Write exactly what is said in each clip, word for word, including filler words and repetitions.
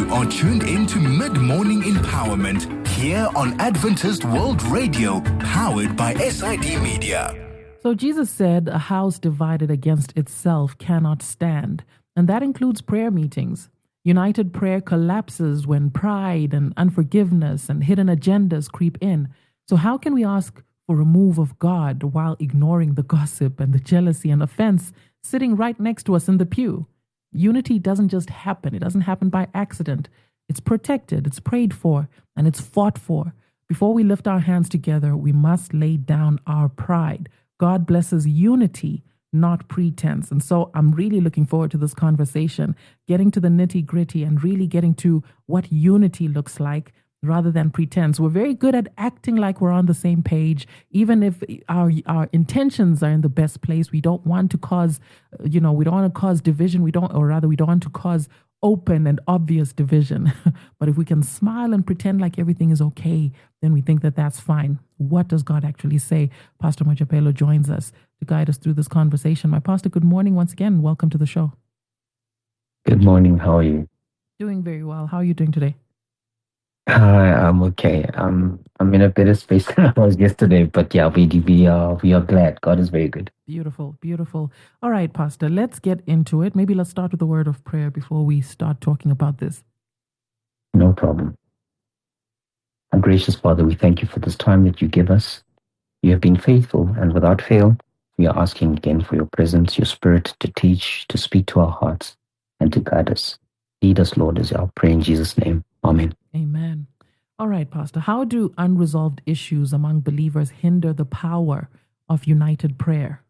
are tuned in to Mid-Morning Empowerment here on Adventist World Radio, powered by S I D Media. So Jesus said, a house divided against itself cannot stand. And that includes prayer meetings. United prayer collapses when pride and unforgiveness and hidden agendas creep in. So how can we ask for a move of God while ignoring the gossip and the jealousy and offense sitting right next to us in the pew? Unity doesn't just happen. It doesn't happen by accident. It's protected, it's prayed for, and it's fought for. Before we lift our hands together, we must lay down our pride. God blesses unity, not pretense. And so I'm really looking forward to this conversation, getting to the nitty gritty and really getting to what unity looks like rather than pretense. We're very good at acting like we're on the same page, even if our our intentions are in the best place. We don't want to cause, you know, we don't want to cause division. We don't, or rather, we don't want to cause open and obvious division. But if we can smile and pretend like everything is okay, then we think that that's fine. What does God actually say? Pastor Mojapelo joins us to guide us through this conversation. My pastor, good morning once again. Welcome to the show. Good morning. How are you? Doing very well. How are you doing today? Hi, I'm okay. I'm I'm in a better space than I was yesterday, but yeah, we we are we are glad. God is very good. Beautiful, beautiful. All right, Pastor, let's get into it. Maybe let's start with a word of prayer before we start talking about this. No problem. Our gracious Father, we thank you for this time that you give us. You have been faithful, and without fail, we are asking again for your presence, your Spirit to teach, to speak to our hearts, and to guide us. Lead us, Lord, is our prayer in Jesus' name. Amen. Amen. All right, Pastor, how do unresolved issues among believers hinder the power of united prayer?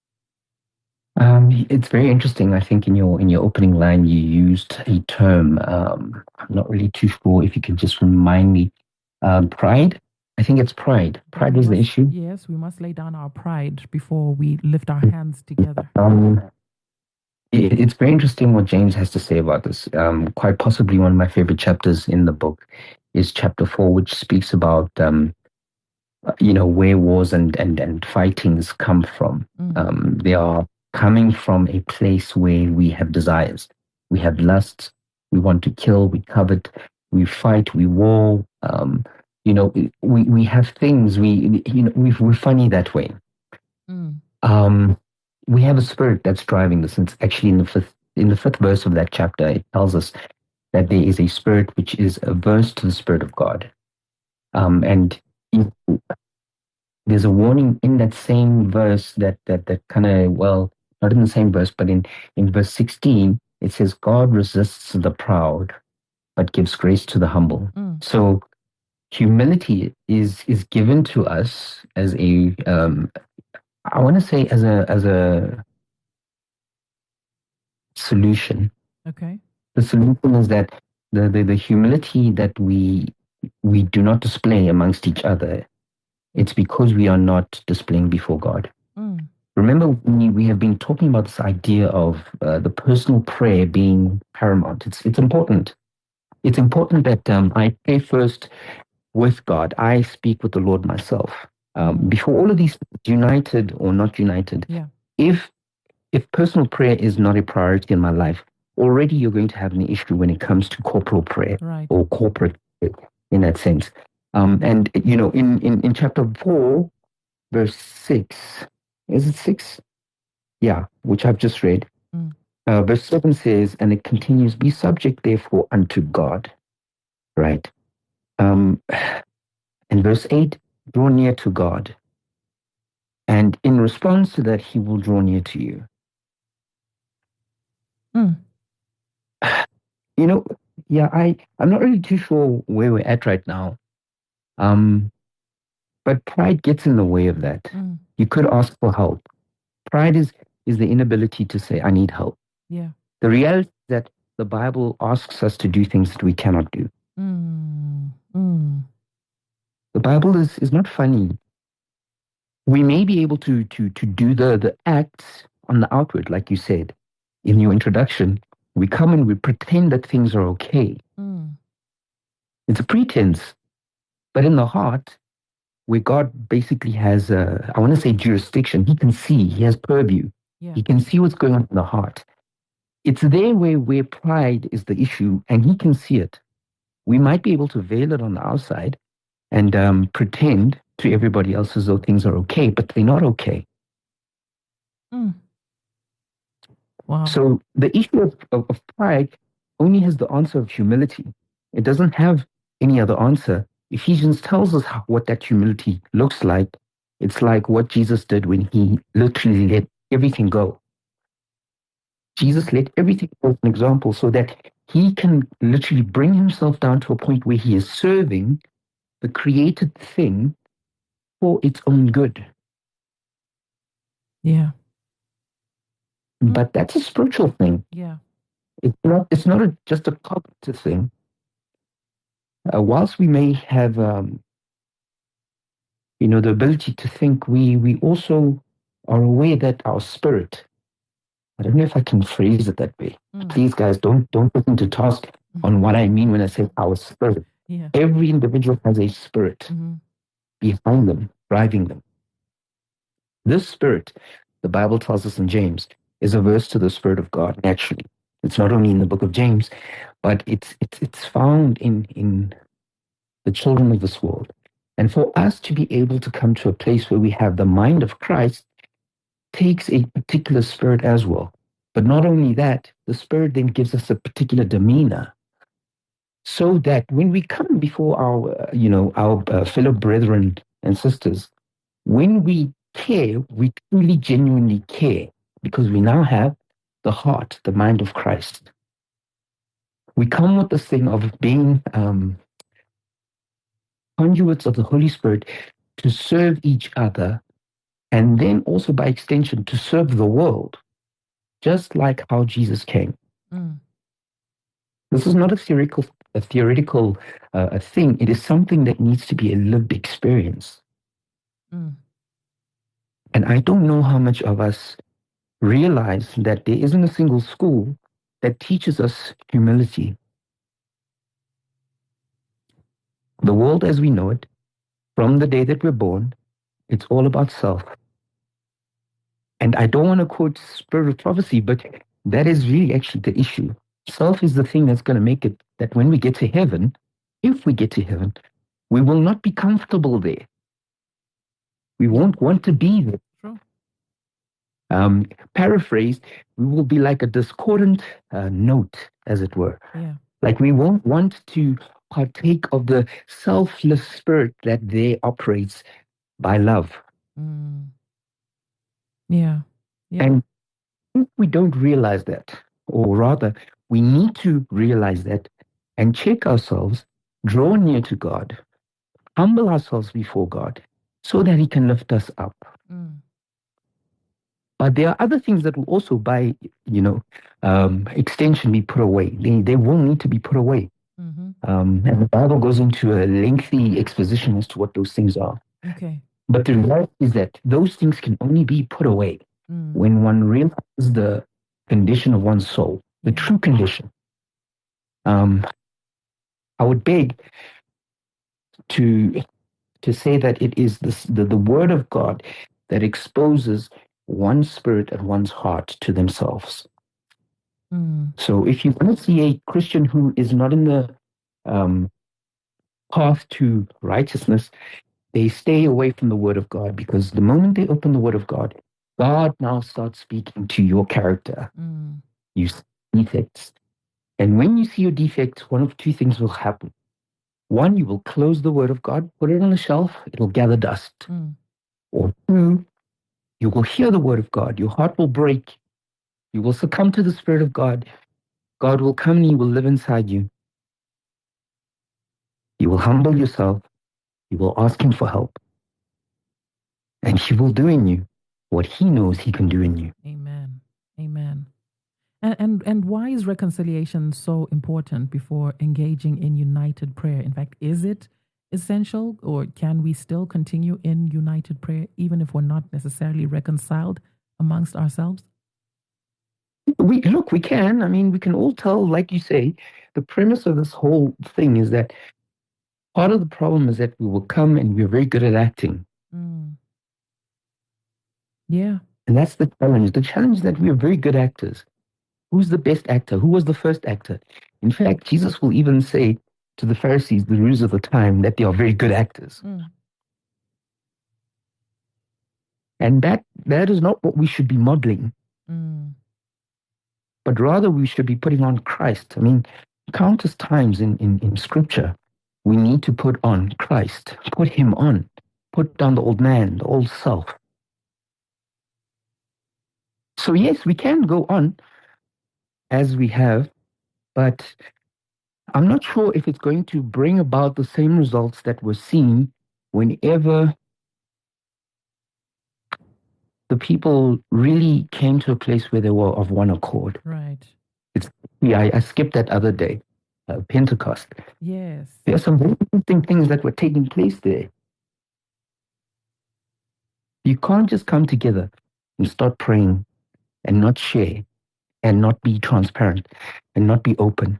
Um, it's very interesting. I think in your in your opening line, you used a term. Um, I'm not really too sure if you can just remind me. Um, pride. I think it's pride. Pride was the issue. Yes, we must lay down our pride before we lift our hands together. Um, it, it's very interesting what James has to say about this. Um, quite possibly one of my favorite chapters in the book is chapter four, which speaks about um, you know, where wars and and and fightings come from. Mm. Um, they are coming from a place where we have desires, we have lusts, we want to kill, we covet, we fight, we war. Um, you know, we we have things. We you know we we're funny that way. Mm. Um, we have a spirit that's driving this. And it's actually in the fifth in the fifth verse of that chapter. It tells us that there is a spirit which is averse to the Spirit of God. Um, and in, there's a warning in that same verse that that that kind of, well, not in the same verse, but in, in verse sixteen, it says, God resists the proud, but gives grace to the humble. Mm. So humility is is given to us as a, um, I want to say as a as a solution. Okay. The solution is that the, the, the humility that we we do not display amongst each other, it's because we are not displaying before God. Mm. Remember, we, we have been talking about this idea of uh, the personal prayer being paramount. It's it's important. It's important that um, I pray first with God. I speak with the Lord myself. Um, mm. Before all of these, united or not united, yeah. if if personal prayer is not a priority in my life, already you're going to have an issue when it comes to corporal prayer, right, or corporate prayer in that sense. Um, and, you know, in, in, in chapter four, verse six, is it six? Yeah, which I've just read. Mm. Uh, verse seven says, and it continues, be subject, therefore, unto God. Right? Um, and verse eight, draw near to God. And in response to that, he will draw near to you. Mm. You know, yeah, I, I'm not really too sure where we're at right now. Um, but pride gets in the way of that. Mm. You could ask for help. Pride is, is the inability to say, I need help. Yeah. The reality is that the Bible asks us to do things that we cannot do. Mm. Mm. The Bible is, is not funny. We may be able to, to, to do the, the acts on the outward, like you said in your introduction. We come and we pretend that things are okay. Mm. It's a pretense. But in the heart, where God basically has, a, I want to say jurisdiction, he can see, he has purview. Yeah. He can see what's going on in the heart. it's there where, where pride is the issue, and he can see it. We might be able to veil it on the outside and um, pretend to everybody else as though things are okay, but they're not okay. Mm. Wow. So the issue of, of, of pride only has the answer of humility. It doesn't have any other answer. Ephesians tells us how, what that humility looks like. It's like what Jesus did when he literally let everything go. Jesus let everything go as an example so that he can literally bring himself down to a point where he is serving the created thing for its own good. Yeah. But that's a spiritual thing. Yeah. It's not, it's not a, just a cognitive thing. Uh, whilst we may have, um, you know, the ability to think, we, we also are aware that our spirit, I don't know if I can phrase it that way. Mm. Please, guys, don't, don't listen to task on what I mean when I say our spirit. Yeah. Every individual has a spirit Mm-hmm. behind them, driving them. This spirit, the Bible tells us in James, is averse to the Spirit of God naturally. It's not only in the book of James, but it's it's it's found in, in the children of this world. And for us to be able to come to a place where we have the mind of Christ takes a particular spirit as well. But not only that, the Spirit then gives us a particular demeanor, so that when we come before our, uh, you know, our uh, fellow brethren and sisters, when we care, we truly, genuinely care, because we now have the heart, the mind of Christ. We come with this thing of being um, conduits of the Holy Spirit to serve each other, and then also by extension to serve the world, just like how Jesus came. Mm. This is not a theoretical, a theoretical uh, a thing. It is something that needs to be a lived experience. Mm. And I don't know how much of us realize that there isn't a single school that teaches us humility. The world as we know it, from the day that we're born, it's all about self. And I don't want to quote Spirit of Prophecy, but that is really actually the issue. Self is the thing that's going to make it that when we get to heaven, if we get to heaven, we will not be comfortable there. We won't want to be there. True. Um, paraphrased, we will be like a discordant uh, note, as it were. Yeah. Like we won't want to partake of the selfless spirit that there operates by love. Mm. Yeah. Yeah. And if we don't realize that, or rather, we need to realize that and check ourselves, draw near to God, humble ourselves before God, so that He can lift us up. Mm. But there are other things that will also, by you know, um, extension, be put away. They they will need to be put away. Mm-hmm. Um, and the Bible goes into a lengthy exposition as to what those things are. Okay. But the reality is that those things can only be put away Mm. when one realizes the condition of one's soul, the Yeah. true condition. Um, I would beg to to say that it is this, the, the Word of God that exposes one's spirit and one's heart to themselves. Mm. So if you want to see a Christian who is not in the um, path to righteousness, they stay away from the Word of God, because the moment they open the Word of God, God now starts speaking to your character. Mm. You see defects. And when you see your defects, one of two things will happen. One, you will close the Word of God, put it on a shelf, it'll gather dust. Mm. Or two, you will hear the Word of God, your heart will break, you will succumb to the Spirit of God. God will come and He will live inside you. You will humble yourself, you will ask Him for help, and He will do in you what He knows He can do in you. Amen. Amen. And, and and why is reconciliation so important before engaging in united prayer? In fact, is it essential, or can we still continue in united prayer even if we're not necessarily reconciled amongst ourselves? We look, we can. I mean, we can all tell, like you say, the premise of this whole thing is that part of the problem is that we will come and we're very good at acting. Mm. Yeah. And that's the challenge. The challenge is that we are very good actors. Who's the best actor? Who was the first actor? In fact, Jesus will even say to the Pharisees, the rulers of the time, that they are very good actors. Mm. And that that is not what we should be modeling, Mm. but rather we should be putting on Christ. I mean, countless times in, in, in Scripture, we need to put on Christ, put him on, put down the old man, the old self. So yes, we can go on as we have, but I'm not sure if it's going to bring about the same results that were seen whenever the people really came to a place where they were of one accord. Right. It's yeah, I, I skipped that other day, uh, Pentecost. Yes. There are some very interesting things that were taking place there. You can't just come together and start praying and not share and not be transparent and not be open.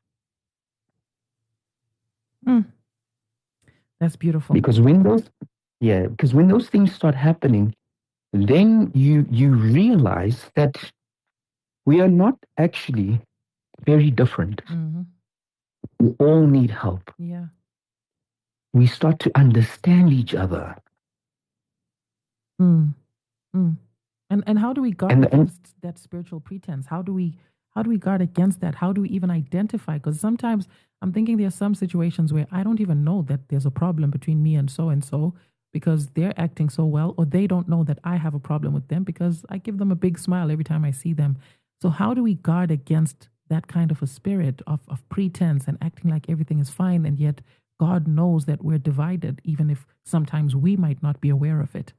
Mm. That's beautiful. Because when those, yeah, because when those things start happening, then you you realize that we are not actually very different. Mm-hmm. We all need help. Yeah. We start to understand each other. Mm. Mm. And and how do we guard And- and- against that spiritual pretense? How do we how do we guard against that? How do we even identify? Because sometimes I'm thinking there are some situations where I don't even know that there's a problem between me and so and so because they're acting so well, or they don't know that I have a problem with them because I give them a big smile every time I see them. So how do we guard against that kind of a spirit of, of pretense and acting like everything is fine, and yet God knows that we're divided, even if sometimes we might not be aware of it?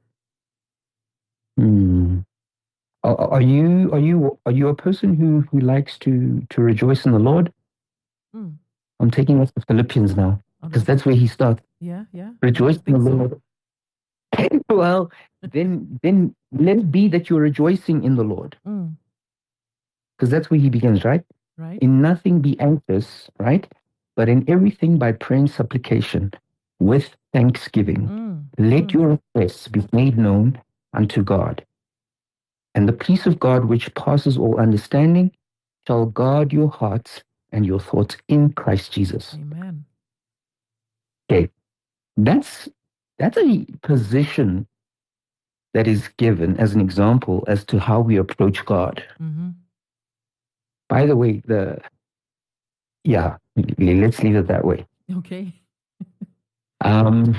Hmm. Are, are you are you are you a person who, who likes to to rejoice in the Lord? Mm. I'm taking us to Philippians now because that's where he starts. Yeah, yeah. Rejoice in the think so. Lord. Well, then then let it be that you're rejoicing in the Lord Mm. because that's where he begins, right? Right? In nothing be anxious, right? But in everything by prayer and supplication with thanksgiving. Mm. Let Mm. your requests be made known unto God. And the peace of God, which passes all understanding, shall guard your hearts and your thoughts in Christ Jesus. Amen. Okay, that's that's a position that is given as an example as to how we approach God. Mm-hmm. By the way, the yeah, let's leave it that way. Okay. Um,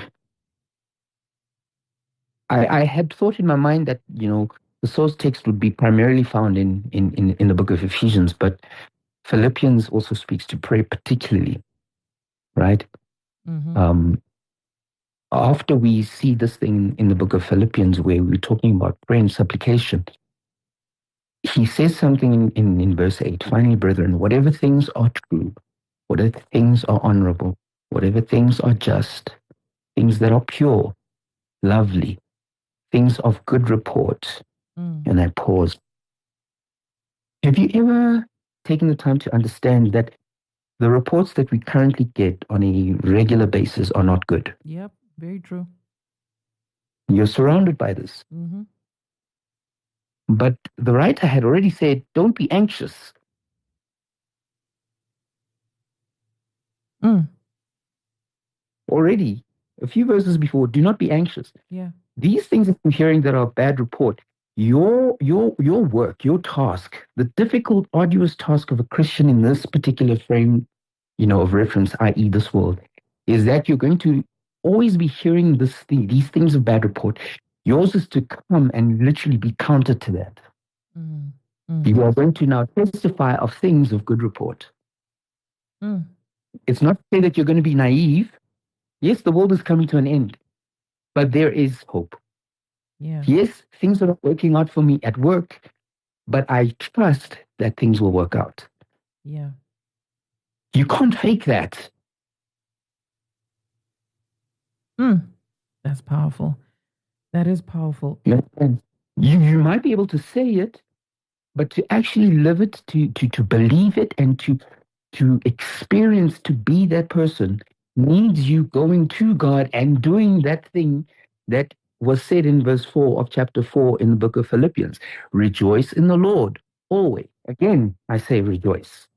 I, I had thought in my mind that, you know, the source text would be primarily found in, in, in, in the book of Ephesians, but Philippians also speaks to prayer particularly, right? Mm-hmm. Um, after we see this thing in the book of Philippians where we're talking about prayer and supplication, he says something in, in, in verse eight, finally, brethren, whatever things are true, whatever things are honorable, whatever things are just, things that are pure, lovely, things of good report. Mm. And I pause. Have you ever taken the time to understand that the reports that we currently get on a regular basis are not good? Yep. Very true. You're surrounded by this. Mm-hmm. But the writer had already said, don't be anxious. Mm. Already, a few verses before, do not be anxious. Yeah. These things that you're hearing that are a bad report, your your your work, your task, the difficult, arduous task of a Christian in this particular frame, you know, of reference, that is this world, is that you're going to always be hearing this thing, these things of bad report. Yours is to come and literally be counter to that. Mm. Mm. You are going to now testify of things of good report. Mm. It's not to say that you're going to be naive. Yes, the world is coming to an end, but there is hope. Yeah. Yes, things are not working out for me at work, but I trust that things will work out. Yeah. You can't fake that. Mm. That's powerful. That is powerful. You, you you might be able to say it, but to actually live it, to to to believe it, and to to experience to be that person needs you going to God and doing that thing that was said in verse four of chapter four in the book of Philippians. Rejoice in the Lord always. again, I say rejoice.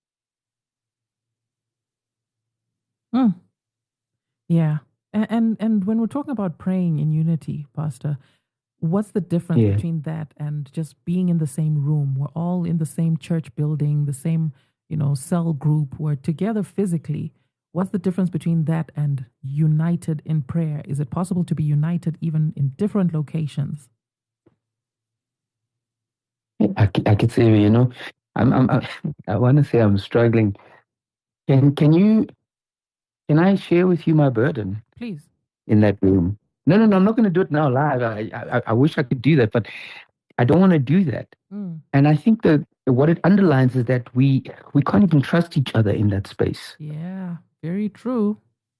Mm. Yeah. And, and and when we're talking about praying in unity, Pastor, what's the difference Yeah. between that and just being in the same room? We're all in the same church building, the same, you know, cell group. We're together physically. What's the difference between that and united in prayer? Is it possible to be united even in different locations? I, c- I could say, you know, I'm, I'm, I, I want to say I'm struggling. Can, can you, can I share with you my burden Please. in that room? No, no, no, I'm not going to do it now live. I, I, I wish I could do that, but I don't want to do that. Mm. And I think that what it underlines is that we, we can't even trust each other in that space. Yeah, very true.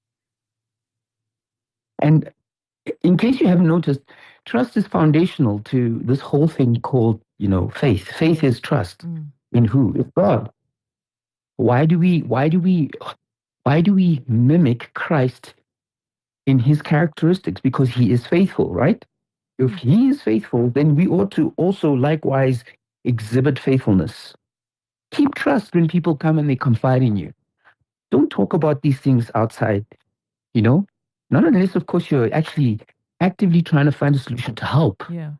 And in case you haven't noticed, trust is foundational to this whole thing called, you know, faith. Faith is trust. Mm. In who? It's God. Why do we, why do we, why do we mimic Christ in his characteristics? Because he is faithful, right? If he is faithful, then we ought to also likewise exhibit faithfulness. Keep trust when people come and they confide in you. Don't talk about these things outside, you know? Not unless, of course, you're actually actively trying to find a solution to help. Yeah.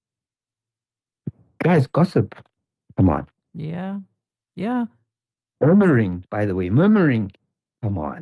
Guys, gossip. Come on. Yeah. Yeah. Murmuring, by the way, murmuring. Come on.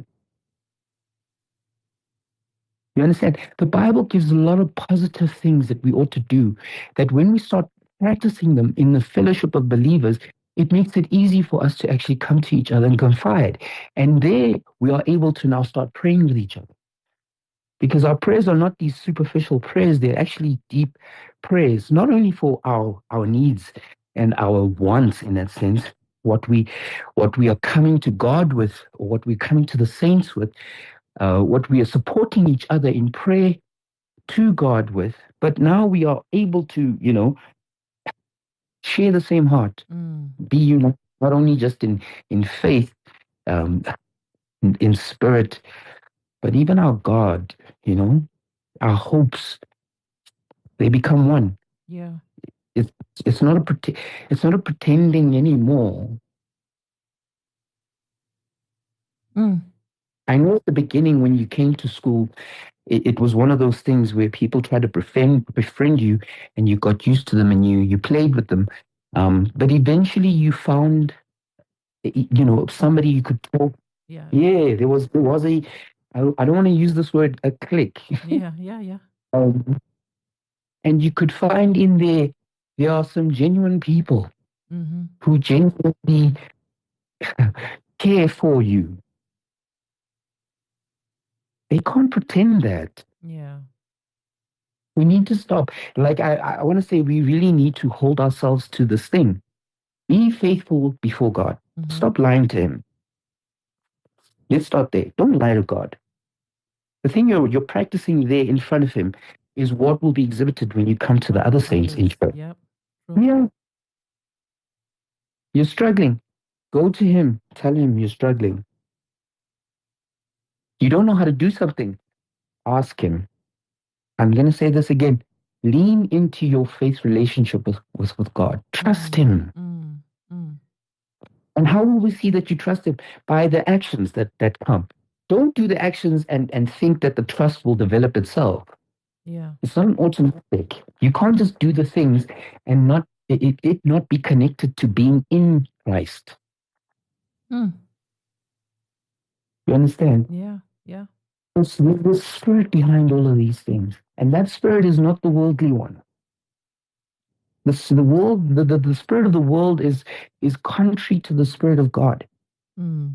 You understand? The Bible gives a lot of positive things that we ought to do, that when we start practicing them in the fellowship of believers, it makes it easy for us to actually come to each other and confide. And there we are able to now start praying with each other. Because our prayers are not these superficial prayers, they're actually deep prayers, not only for our, our needs and our wants in that sense, what we what we are coming to God with, or what we're coming to the saints with, uh, what we are supporting each other in prayer to God with. But now we are able to, you know, share the same heart, Mm. be united, not only just in, in faith, um, in, in spirit, but even our God, you know, our hopes, they become one. Yeah. It's, it's, not a, prete- it's not a pretending anymore. Mm. I know at the beginning when you came to school, it, it was one of those things where people tried to befriend, befriend you and you got used to them and you, you played with them. Um, but eventually you found, you know, somebody you could talk. Yeah. Yeah, there was, there was a, I, I don't want to use this word, a click. Yeah. Yeah. Yeah. um, and you could find in there, there are some genuine people Mm-hmm. who genuinely care for you. They can't pretend that. Yeah. We need to stop. Like, I, I want to say, we really need to hold ourselves to this thing. Be faithful before God. Mm-hmm. Stop lying to Him. Let's start there. Don't lie to God. The thing you're, you're practicing there in front of Him is what will be exhibited when you come to the other saints in church. Yep. True. Yeah. You're struggling. Go to Him. Tell Him you're struggling. You don't know how to do something. Ask Him. I'm going to say this again. Lean into your faith relationship with, with, with God. Trust Mm. Him. Mm. Mm. And how will we see that you trust Him? By the actions that, that come. Don't do the actions and, and think that the trust will develop itself. Yeah. It's not an automatic. You can't just do the things and not it, it not be connected to being in Christ. Mm. You understand? Yeah. Yeah. There's, there's spirit behind all of these things. And that spirit is not the worldly one. The, the world, the, the, the spirit of the world is, is contrary to the spirit of God. Mm.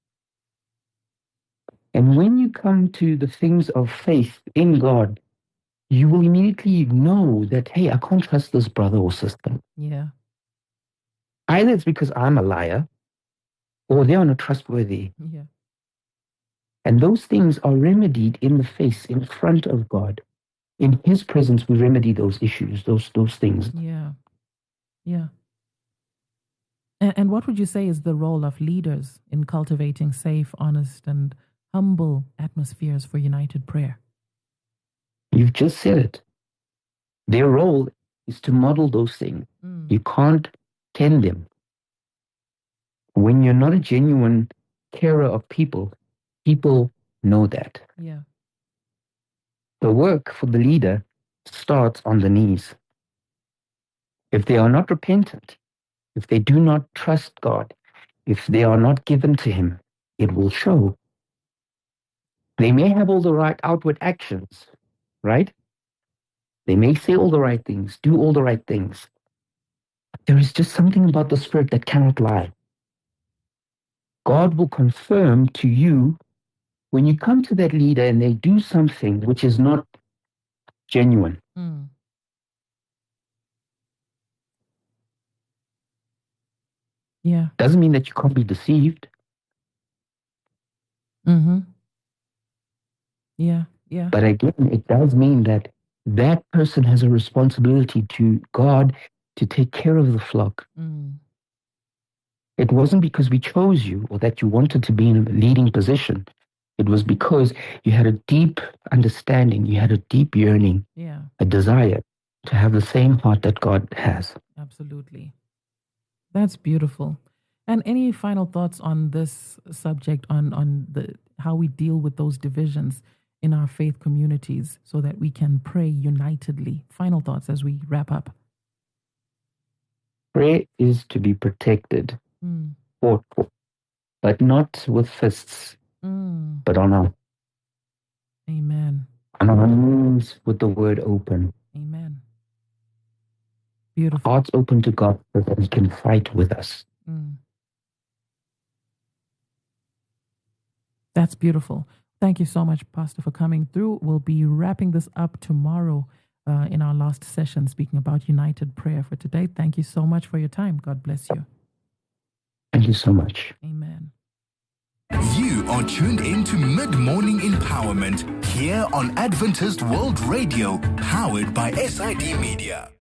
And when you come to the things of faith in God, you will immediately know that, hey, I can't trust this brother or sister. Yeah. Either it's because I'm a liar or they are not trustworthy. Yeah. And those things are remedied in the face, in front of God. In His presence, we remedy those issues, those those things. Yeah. Yeah. And, and what would you say is the role of leaders in cultivating safe, honest, and humble atmospheres for united prayer? You've just said it. Their role is to model those things. Mm. You can't tend them. When you're not a genuine carer of people, people know that. Yeah. The work for the leader starts on the knees. If they are not repentant, if they do not trust God, if they are not given to Him, it will show. They may have all the right outward actions, right? They may say all the right things, do all the right things. But there is just something about the Spirit that cannot lie. God will confirm to you when you come to that leader and they do something which is not genuine. Mm. Yeah. Doesn't mean that you can't be deceived. Mm-hmm. Yeah, yeah. But again, it does mean that that person has a responsibility to God to take care of the flock. Mm. It wasn't because we chose you or that you wanted to be in a leading position. It was because you had a deep understanding, you had a deep yearning, yeah, a desire to have the same heart that God has. Absolutely. That's beautiful. And any final thoughts on this subject, on, on the how we deal with those divisions in our faith communities so that we can pray unitedly? Final thoughts as we wrap up. Prayer is to be protected, Mm. fought for, but not with fists, Mm. but on our, Amen. on our knees with the word open. Amen. Beautiful. Hearts open to God so that He can fight with us. Mm. That's beautiful. Thank you so much, Pastor, for coming through. We'll be wrapping this up tomorrow uh, in our last session, speaking about united prayer for today. Thank you so much for your time. God bless you. Thank you so much. Amen. You are tuned in to Mid-Morning Empowerment here on Adventist World Radio, powered by S I D Media.